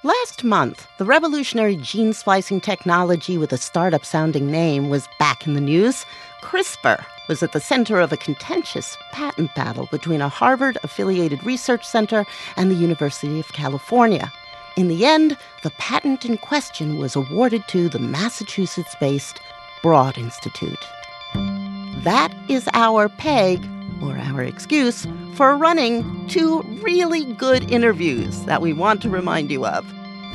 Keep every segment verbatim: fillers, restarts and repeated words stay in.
Last month, the revolutionary gene splicing technology with a startup-sounding name was back in the news. CRISPR was at the center of a contentious patent battle between a Harvard-affiliated research center and the University of California. In the end, the patent in question was awarded to the Massachusetts-based Broad Institute. That is our peg, or our excuse, for running two really good interviews that we want to remind you of.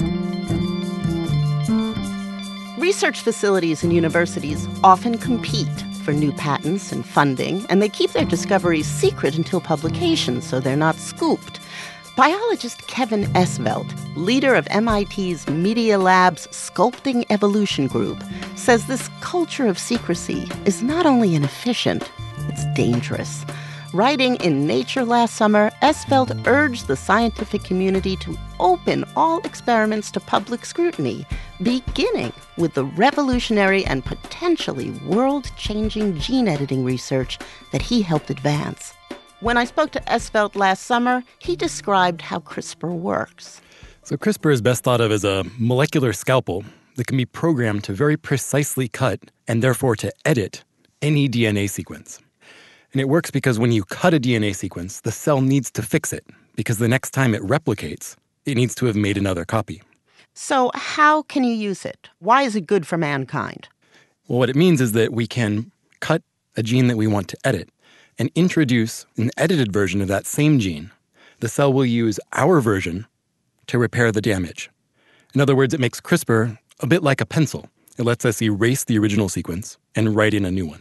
Research facilities and universities often compete for new patents and funding, and they keep their discoveries secret until publication so they're not scooped. Biologist Kevin Esvelt, leader of M I T's Media Lab's Sculpting Evolution Group, says this culture of secrecy is not only inefficient, it's dangerous. Writing in Nature last summer, Esvelt urged the scientific community to open all experiments to public scrutiny, beginning with the revolutionary and potentially world-changing gene editing research that he helped advance. When I spoke to Esvelt last summer, he described how CRISPR works. So CRISPR is best thought of as a molecular scalpel that can be programmed to very precisely cut and therefore to edit any D N A sequence. And it works because when you cut a D N A sequence, the cell needs to fix it because the next time it replicates, it needs to have made another copy. So how can you use it? Why is it good for mankind? Well, what it means is that we can cut a gene that we want to edit and introduce an edited version of that same gene. The cell will use our version to repair the damage. In other words, it makes CRISPR a bit like a pencil. It lets us erase the original sequence and write in a new one.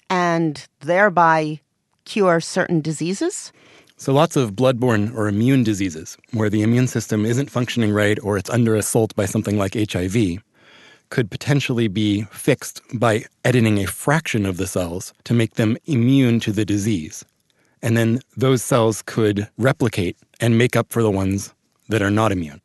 And thereby cure certain diseases? So lots of bloodborne or immune diseases where the immune system isn't functioning right or it's under assault by something like H I V could potentially be fixed by editing a fraction of the cells to make them immune to the disease. And then those cells could replicate and make up for the ones that are not immune.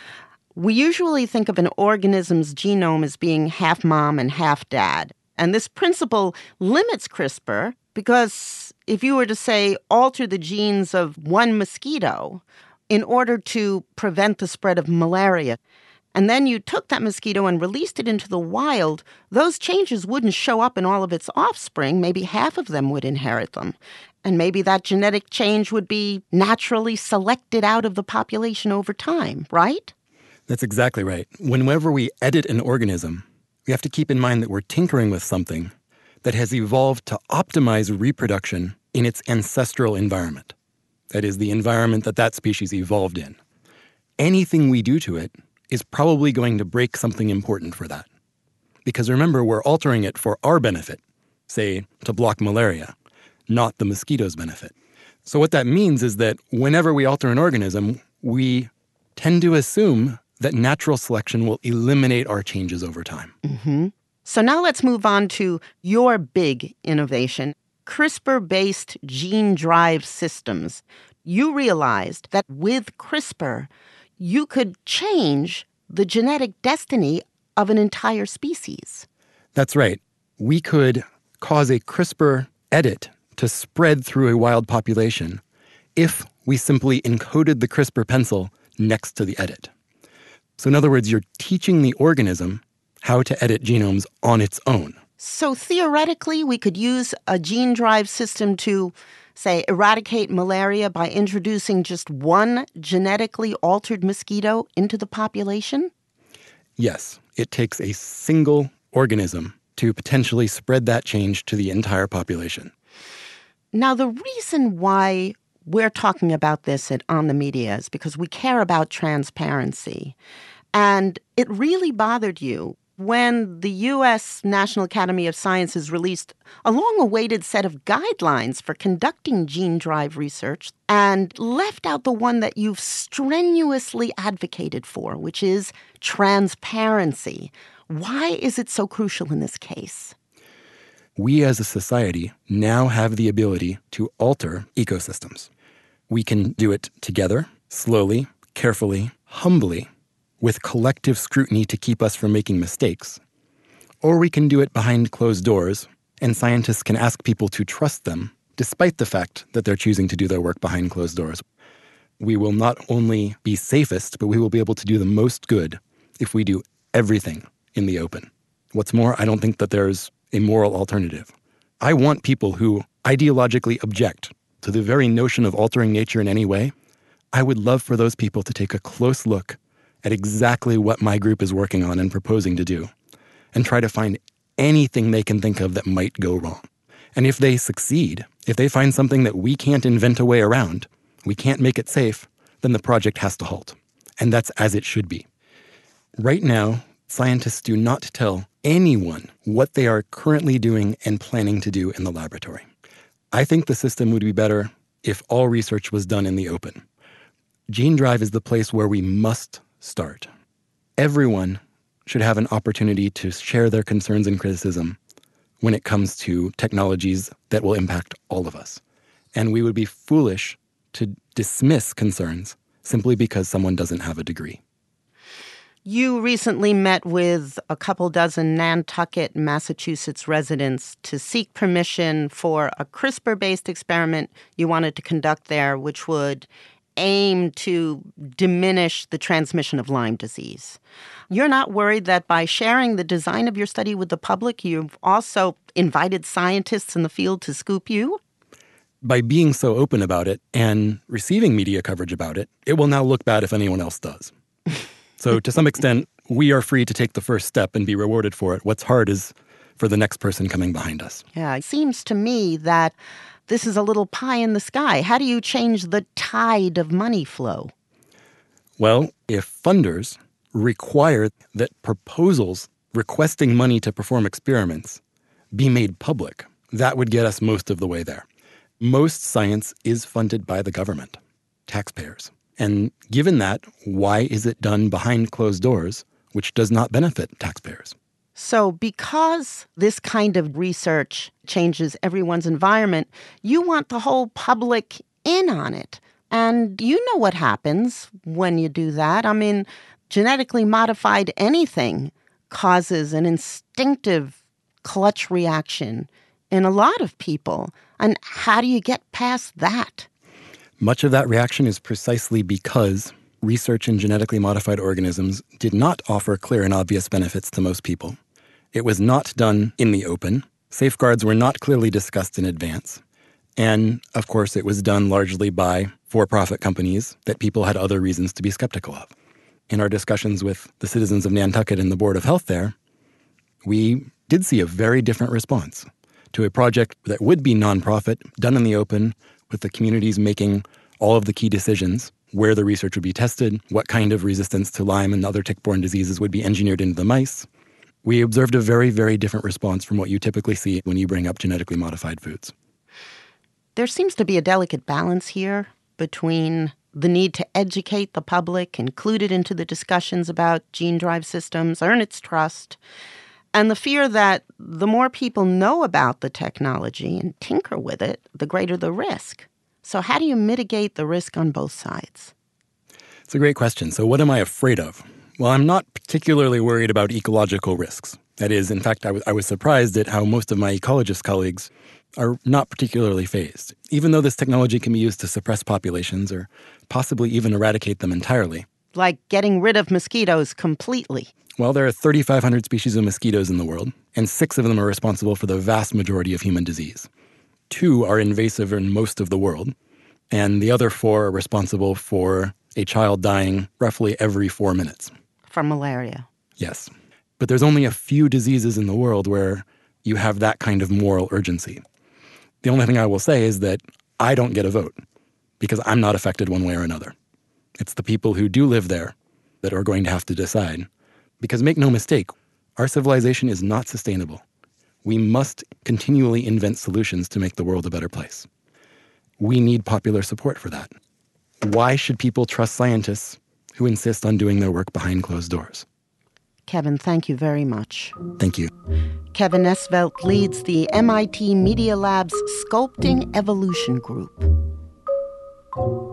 We usually think of an organism's genome as being half mom and half dad. And this principle limits CRISPR because if you were to, say, alter the genes of one mosquito in order to prevent the spread of malaria, and then you took that mosquito and released it into the wild, those changes wouldn't show up in all of its offspring. Maybe half of them would inherit them. And maybe that genetic change would be naturally selected out of the population over time, right? That's exactly right. Whenever we edit an organism, we have to keep in mind that we're tinkering with something that has evolved to optimize reproduction in its ancestral environment. That is, the environment that that species evolved in. Anything we do to it is probably going to break something important for that. Because remember, we're altering it for our benefit, say, to block malaria, not the mosquito's benefit. So what that means is that whenever we alter an organism, we tend to assume that natural selection will eliminate our changes over time. Mm-hmm. So now let's move on to your big innovation, CRISPR-based gene drive systems. You realized that with CRISPR, you could change the genetic destiny of an entire species. That's right. We could cause a CRISPR edit to spread through a wild population if we simply encoded the CRISPR pencil next to the edit. So in other words, you're teaching the organism how to edit genomes on its own. So theoretically, we could use a gene drive system to, say, eradicate malaria by introducing just one genetically altered mosquito into the population? Yes, it takes a single organism to potentially spread that change to the entire population. Now, the reason why we're talking about this at On the Media is because we care about transparency. And it really bothered you when the U S National Academy of Sciences released a long-awaited set of guidelines for conducting gene drive research and left out the one that you've strenuously advocated for, which is transparency. Why is it so crucial in this case? We as a society now have the ability to alter ecosystems. We can do it together, slowly, carefully, humbly, with collective scrutiny to keep us from making mistakes. Or we can do it behind closed doors, and scientists can ask people to trust them, despite the fact that they're choosing to do their work behind closed doors. we will not only be safest, but we will be able to do the most good if we do everything in the open. What's more, I don't think that there's a moral alternative. I want people who ideologically object to the very notion of altering nature in any way. I would love for those people to take a close look at exactly what my group is working on and proposing to do, and try to find anything they can think of that might go wrong. And if they succeed, if they find something that we can't invent a way around, we can't make it safe, then the project has to halt. And that's as it should be. Right now, scientists do not tell anyone what they are currently doing and planning to do in the laboratory. I think the system would be better if all research was done in the open. GeneDrive is the place where we must start. Everyone should have an opportunity to share their concerns and criticism when it comes to technologies that will impact all of us. And we would be foolish to dismiss concerns simply because someone doesn't have a degree. You recently met with a couple dozen Nantucket, Massachusetts residents to seek permission for a CRISPR-based experiment you wanted to conduct there, which would aim to diminish the transmission of Lyme disease. You're not worried that by sharing the design of your study with the public, you've also invited scientists in the field to scoop you? By being so open about it and receiving media coverage about it, it will now look bad if anyone else does. So to some extent, we are free to take the first step and be rewarded for it. What's hard is for the next person coming behind us. Yeah, it seems to me that this is a little pie in the sky. How do you change the tide of money flow? Well, if funders require that proposals requesting money to perform experiments be made public, that would get us most of the way there. Most science is funded by the government, taxpayers. And given that, why is it done behind closed doors, which does not benefit taxpayers? So because this kind of research changes everyone's environment, you want the whole public in on it. And you know what happens when you do that. I mean, genetically modified anything causes an instinctive clutch reaction in a lot of people. And how do you get past that? Much of that reaction is precisely because research in genetically modified organisms did not offer clear and obvious benefits to most people. It was not done in the open. Safeguards were not clearly discussed in advance. And, of course, it was done largely by for-profit companies that people had other reasons to be skeptical of. In our discussions with the citizens of Nantucket and the Board of Health there, we did see a very different response to a project that would be nonprofit, done in the open, with the communities making all of the key decisions, where the research would be tested, what kind of resistance to Lyme and other tick-borne diseases would be engineered into the mice. We observed a very, very different response from what you typically see when you bring up genetically modified foods. There seems to be a delicate balance here between the need to educate the public, include it into the discussions about GeneDrive systems, earn its trust, and the fear that the more people know about the technology and tinker with it, the greater the risk. So how do you mitigate the risk on both sides? It's a great question. So what am I afraid of? Well, I'm not particularly worried about ecological risks. That is, in fact, I, w- I was surprised at how most of my ecologist colleagues are not particularly fazed. Even though this technology can be used to suppress populations or possibly even eradicate them entirely. Like getting rid of mosquitoes completely. Well, there are thirty-five hundred species of mosquitoes in the world, and six of them are responsible for the vast majority of human disease. Two are invasive in most of the world, and the other four are responsible for a child dying roughly every four minutes. From malaria. Yes. But there's only a few diseases in the world where you have that kind of moral urgency. The only thing I will say is that I don't get a vote because I'm not affected one way or another. It's the people who do live there that are going to have to decide. Because make no mistake, our civilization is not sustainable. We must continually invent solutions to make the world a better place. We need popular support for that. Why should people trust scientists who insist on doing their work behind closed doors? Kevin, thank you very much. Thank you. Kevin Esvelt leads the M I T Media Lab's Sculpting Evolution Group.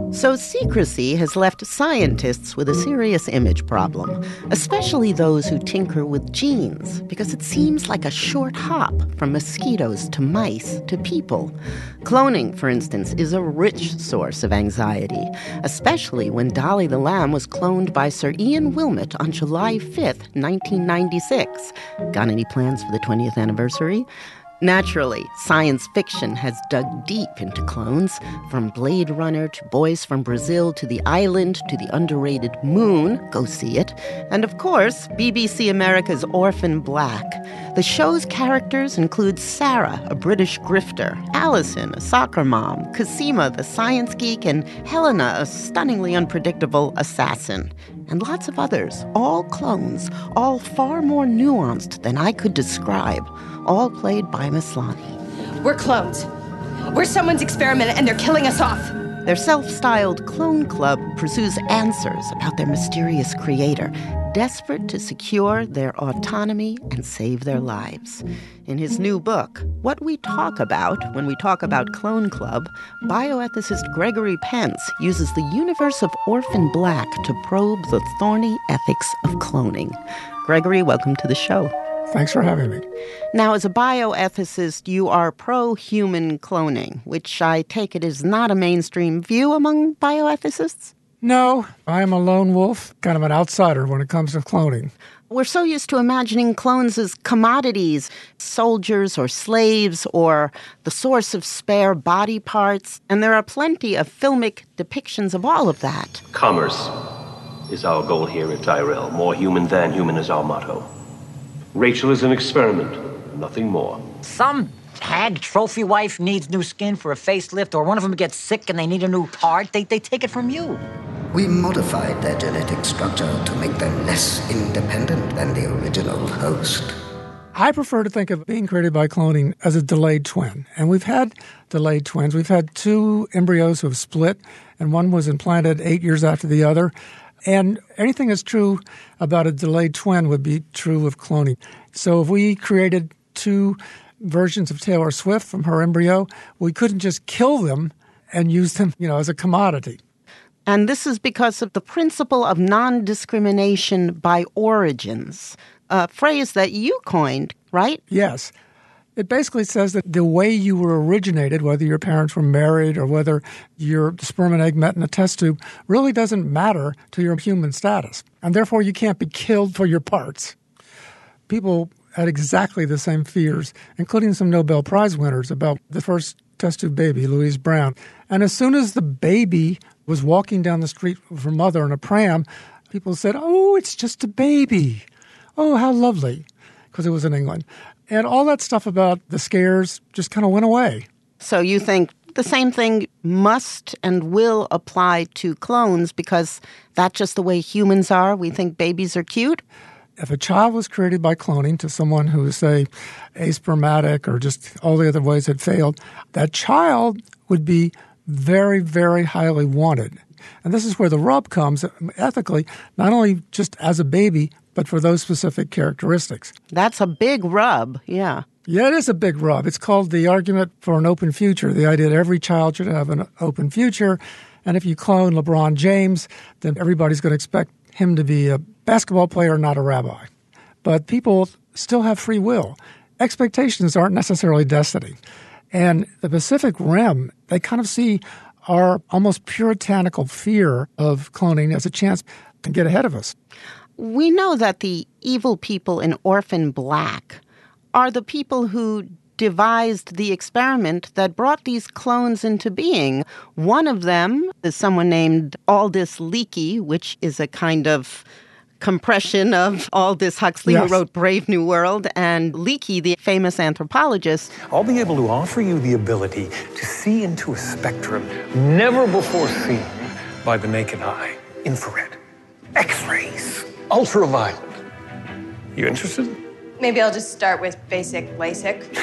So secrecy has left scientists with a serious image problem, especially those who tinker with genes, because it seems like a short hop from mosquitoes to mice to people. Cloning, for instance, is a rich source of anxiety, especially when Dolly the Lamb was cloned by Sir Ian Wilmot on July fifth, nineteen ninety-six. Got any plans for the twentieth anniversary? Naturally, science fiction has dug deep into clones, from Blade Runner to Boys from Brazil to The Island to the underrated Moon, go see it, and of course, B B C America's Orphan Black. The show's characters include Sarah, a British grifter, Allison, a soccer mom, Cosima, the science geek, and Helena, a stunningly unpredictable assassin. And lots of others, all clones, all far more nuanced than I could describe, all played by Maslany. We're clones. We're someone's experiment, and they're killing us off. Their self-styled clone club pursues answers about their mysterious creator, desperate to secure their autonomy and save their lives. In his new book, What We Talk About When We Talk About Clone Club, bioethicist Gregory Pence uses the universe of Orphan Black to probe the thorny ethics of cloning. Gregory, welcome to the show. Thanks for having me. Now, as a bioethicist, you are pro-human cloning, which I take it is not a mainstream view among bioethicists? No, I am a lone wolf, kind of an outsider when it comes to cloning. We're so used to imagining clones as commodities, soldiers or slaves or the source of spare body parts, and there are plenty of filmic depictions of all of that. Commerce is our goal here at Tyrell. More human than human is our motto. Rachel is an experiment, nothing more. Some hag trophy wife needs new skin for a facelift, or one of them gets sick and they need a new heart. They, they take it from you. We modified their genetic structure to make them less independent than the original host. I prefer to think of being created by cloning as a delayed twin. And we've had delayed twins. We've had two embryos who have split, and one was implanted eight years after the other. And anything that's true about a delayed twin would be true of cloning. So if we created two versions of Taylor Swift from her embryo, we couldn't just kill them and use them, you know, as a commodity. And this is because of the principle of non-discrimination by origins, a phrase that you coined, right? Yes. It basically says that the way you were originated, whether your parents were married or whether your sperm and egg met in a test tube, really doesn't matter to your human status. And therefore, you can't be killed for your parts. People had exactly the same fears, including some Nobel Prize winners, about the first test tube baby, Louise Brown. And as soon as the baby was walking down the street with her mother in a pram, people said, "Oh, it's just a baby. Oh, how lovely," because it was in England. And all that stuff about the scares just kind of went away. So you think the same thing must and will apply to clones because that's just the way humans are? We think babies are cute? If a child was created by cloning to someone who is, say, aspermatic or just all the other ways had failed, that child would be very, very highly wanted. And this is where the rub comes, ethically, not only just as a baby, but for those specific characteristics. That's a big rub, yeah. Yeah, it is a big rub. It's called the argument for an open future, the idea that every child should have an open future. And if you clone LeBron James, then everybody's going to expect him to be a basketball player, not a rabbi. But people still have free will. Expectations aren't necessarily destiny. And the Pacific Rim, they kind of see our almost puritanical fear of cloning as a chance to get ahead of us. We know that the evil people in Orphan Black are the people who devised the experiment that brought these clones into being. One of them is someone named Aldous Leakey, which is a kind of compression of Aldous Huxley, yes, who wrote Brave New World, and Leakey, the famous anthropologist. I'll be able to offer you the ability to see into a spectrum never before seen by the naked eye. Infrared, X-rays, ultraviolet. You interested? Maybe I'll just start with basic LASIK.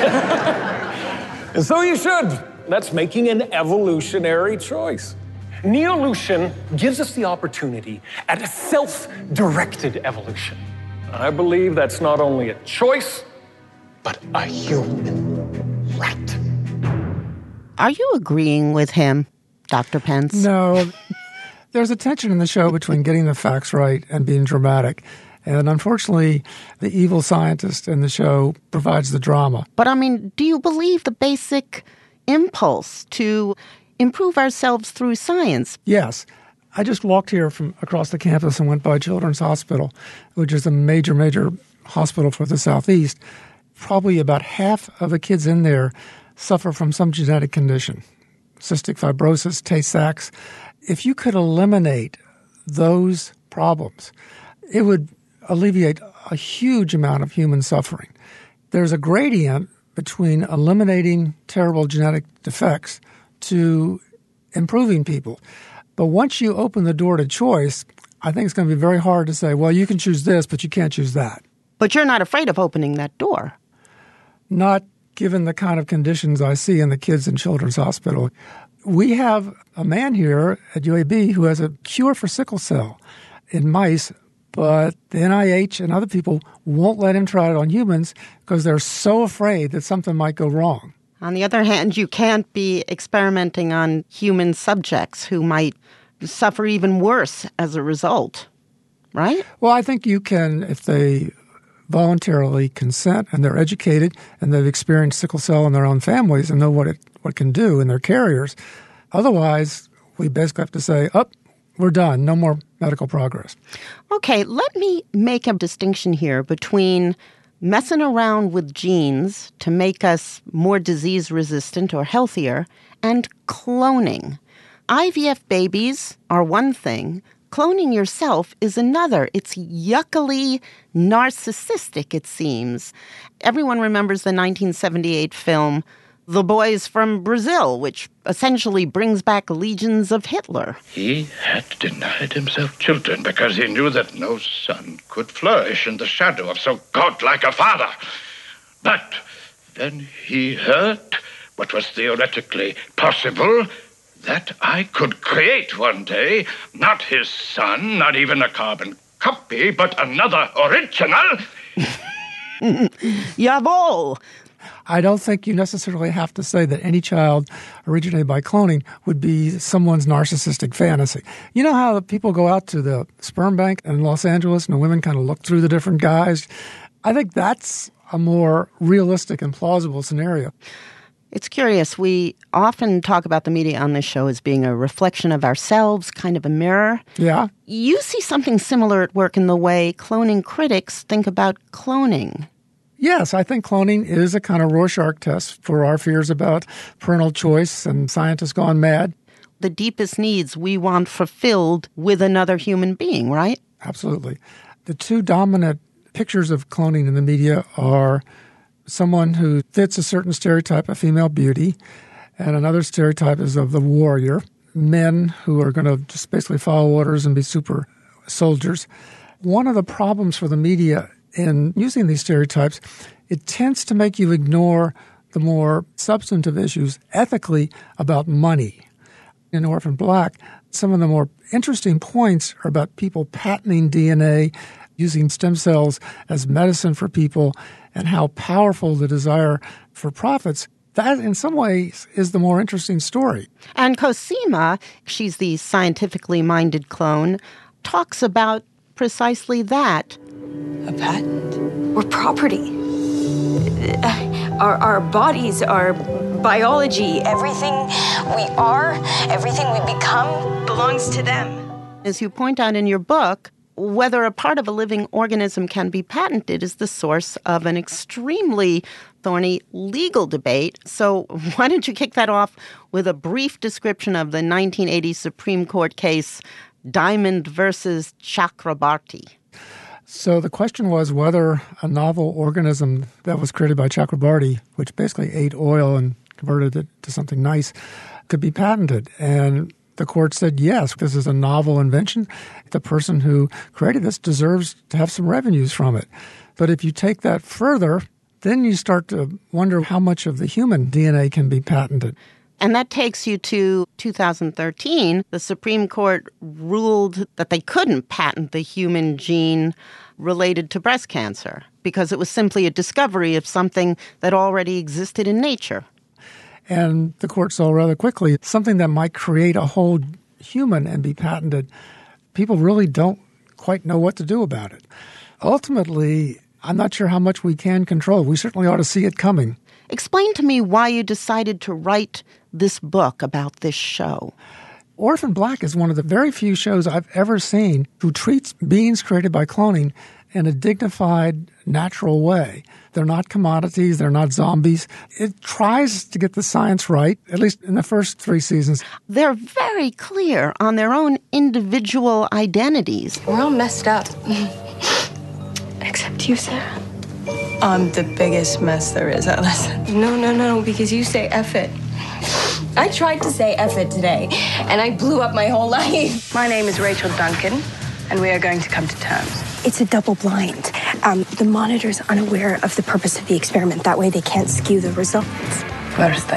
And so you should. That's making an evolutionary choice. Neolution gives us the opportunity at a self-directed evolution. I believe that's not only a choice, but a human right. Are you agreeing with him? Doctor Pence? No. There's a tension in the show between getting the facts right and being dramatic. And unfortunately, the evil scientist in the show provides the drama. But I mean, do you believe the basic impulse to improve ourselves through science? Yes. I just walked here from across the campus and went by Children's Hospital, which is a major, major hospital for the Southeast. Probably about half of the kids in there suffer from some genetic condition, cystic fibrosis, Tay-Sachs. If you could eliminate those problems, it would alleviate a huge amount of human suffering. There's a gradient between eliminating terrible genetic defects to improving people. But once you open the door to choice, I think it's going to be very hard to say, well, you can choose this, but you can't choose that. But you're not afraid of opening that door. Not given the kind of conditions I see in the kids in Children's Hospital. We have a man here at U A B who has a cure for sickle cell in mice, but the N I H and other people won't let him try it on humans because they're so afraid that something might go wrong. On the other hand, you can't be experimenting on human subjects who might suffer even worse as a result, right? Well, I think you can, if they voluntarily consent and they're educated and they've experienced sickle cell in their own families and know what it what it can do in their carriers. Otherwise, we basically have to say, oh, we're done. No more medical progress. Okay, let me make a distinction here between messing around with genes to make us more disease-resistant or healthier and cloning. I V F babies are one thing. Cloning yourself is another. It's yuckily narcissistic, it seems. Everyone remembers the nineteen seventy-eight film The Boys from Brazil, which essentially brings back legions of Hitler. He had denied himself children because he knew that no son could flourish in the shadow of so godlike a father. But then he heard what was theoretically possible, that I could create one day, not his son, not even a carbon copy, but another original. Jawohl! I don't think you necessarily have to say that any child originated by cloning would be someone's narcissistic fantasy. You know how people go out to the sperm bank in Los Angeles and the women kind of look through the different guys? I think that's a more realistic and plausible scenario. It's curious. We often talk about the media on this show as being a reflection of ourselves, kind of a mirror. Yeah. You see something similar at work in the way cloning critics think about cloning. Yes, I think cloning is a kind of Rorschach test for our fears about parental choice and scientists gone mad. The deepest needs we want fulfilled with another human being, right? Absolutely. The two dominant pictures of cloning in the media are someone who fits a certain stereotype of female beauty, and another stereotype is of the warrior, men who are going to just basically follow orders and be super soldiers. One of the problems for the media in using these stereotypes, it tends to make you ignore the more substantive issues ethically about money. In Orphan Black, some of the more interesting points are about people patenting D N A, using stem cells as medicine for people, and how powerful the desire for profits. That, in some ways, is the more interesting story. And Cosima, she's the scientifically minded clone, talks about precisely that. A patent? We're property. Our, our bodies, our biology, everything we are, everything we become belongs to them. As you point out in your book, whether a part of a living organism can be patented is the source of an extremely thorny legal debate. So why don't you kick that off with a brief description of the nineteen eighty Supreme Court case Diamond versus Chakrabarty? So the question was whether a novel organism that was created by Chakrabarty, which basically ate oil and converted it to something nice, could be patented. And the court said, yes, this is a novel invention. The person who created this deserves to have some revenues from it. But if you take that further, then you start to wonder how much of the human D N A can be patented. And that takes you to two thousand thirteen. The Supreme Court ruled that they couldn't patent the human gene related to breast cancer because it was simply a discovery of something that already existed in nature. And the court saw rather quickly something that might create a whole human and be patented. People really don't quite know what to do about it. Ultimately, I'm not sure how much we can control. We certainly ought to see it coming. Explain to me why you decided to write this book about this show. Orphan Black is one of the very few shows I've ever seen who treats beings created by cloning in a dignified, natural way. They're not commodities. They're not zombies. It tries to get the science right, at least in the first three seasons. They're very clear on their own individual identities. We're all messed up. Except you, Sarah. I'm the biggest mess there is, Allison. No, no, no, because you say F it. I tried to say F it today, and I blew up my whole life. My name is Rachel Duncan, and we are going to come to terms. It's a double blind. Um, the monitor's unaware of the purpose of the experiment. That way they can't skew the results. First I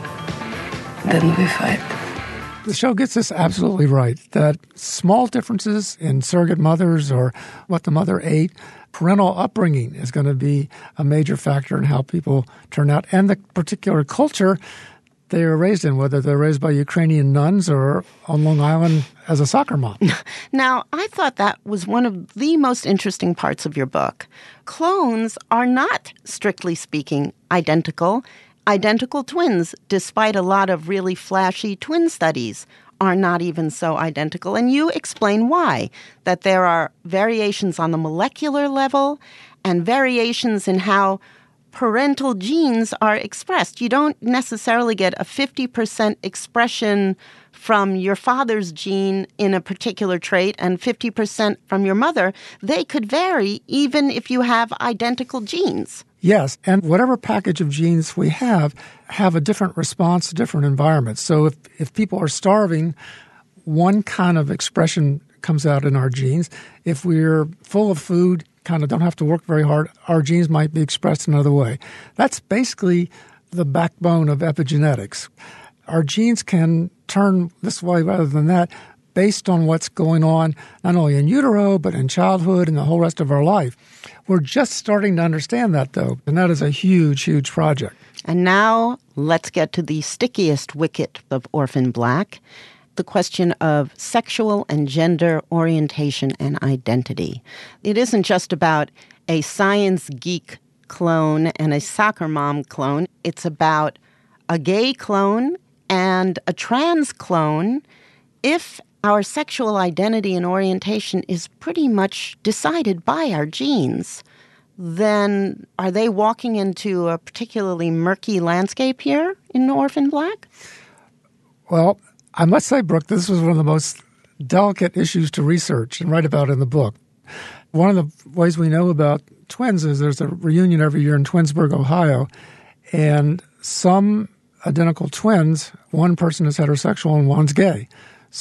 eat, then we fight. The show gets this absolutely right, that small differences in surrogate mothers or what the mother ate, parental upbringing is going to be a major factor in how people turn out, and the particular culture they are raised in, whether they're raised by Ukrainian nuns or on Long Island as a soccer mom. Now, I thought that was one of the most interesting parts of your book. Clones are not, strictly speaking, identical. Identical twins, despite a lot of really flashy twin studies, are not even so identical. And you explain why, that there are variations on the molecular level and variations in how parental genes are expressed. You don't necessarily get a fifty percent expression from your father's gene in a particular trait and fifty percent from your mother. They could vary even if you have identical genes. Yes, and whatever package of genes we have have a different response to different environments. So if, if people are starving, one kind of expression comes out in our genes. If we're full of food, kind of don't have to work very hard, our genes might be expressed another way. That's basically the backbone of epigenetics. Our genes can turn this way rather than that based on what's going on not only in utero, but in childhood and the whole rest of our life. We're just starting to understand that, though, and that is a huge, huge project. And now let's get to the stickiest wicket of Orphan Black, the question of sexual and gender orientation and identity. It isn't just about a science geek clone and a soccer mom clone. It's about a gay clone and a trans clone. If our sexual identity and orientation is pretty much decided by our genes, then are they walking into a particularly murky landscape here in Orphan Black? Well, I must say, Brooke, this was one of the most delicate issues to research and write about in the book. One of the ways we know about twins is there's a reunion every year in Twinsburg, Ohio, and some identical twins, one person is heterosexual and one's gay.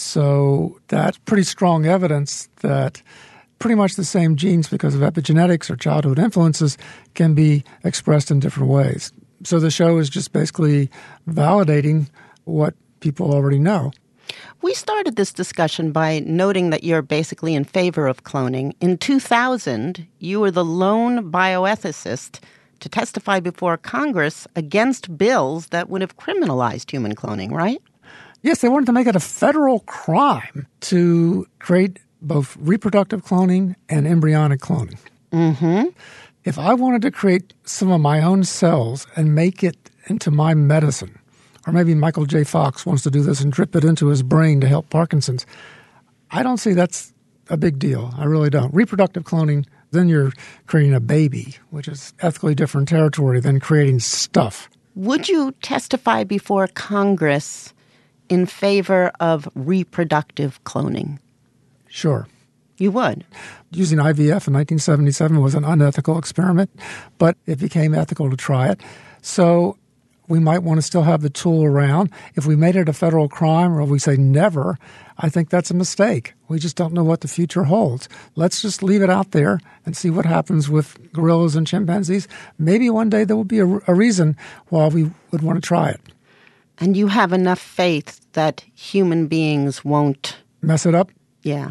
So that's pretty strong evidence that pretty much the same genes, because of epigenetics or childhood influences, can be expressed in different ways. So the show is just basically validating what people already know. We started this discussion by noting that you're basically in favor of cloning. In two thousand, you were the lone bioethicist to testify before Congress against bills that would have criminalized human cloning, right? Yes, they wanted to make it a federal crime to create both reproductive cloning and embryonic cloning. Mm-hmm. If I wanted to create some of my own cells and make it into my medicine, or maybe Michael J. Fox wants to do this and drip it into his brain to help Parkinson's, I don't see that's a big deal. I really don't. Reproductive cloning, then you're creating a baby, which is ethically different territory than creating stuff. Would you testify before Congress in favor of reproductive cloning? Sure. You would? Using I V F in nineteen seventy-seven was an unethical experiment, but it became ethical to try it. So we might want to still have the tool around. If we made it a federal crime, or if we say never, I think that's a mistake. We just don't know what the future holds. Let's just leave it out there and see what happens with gorillas and chimpanzees. Maybe one day there will be a, a reason why we would want to try it. And you have enough faith that human beings won't mess it up? Yeah.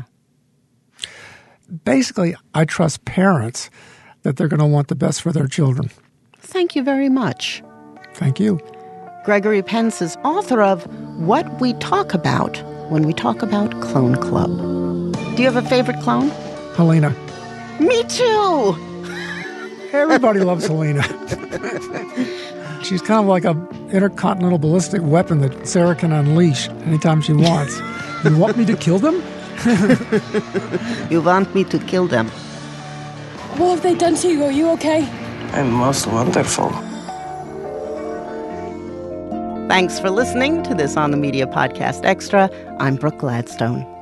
Basically, I trust parents that they're going to want the best for their children. Thank you very much. Thank you. Gregory Pence is author of What We Talk About When We Talk About Clone Club. Do you have a favorite clone? Helena. Me too! Everybody loves Helena. She's kind of like a intercontinental ballistic weapon that Sarah can unleash anytime she wants. You want me to kill them? You want me to kill them? What have they done to you? Are you okay? I'm most wonderful. Thanks for listening to this On the Media Podcast Extra. I'm Brooke Gladstone.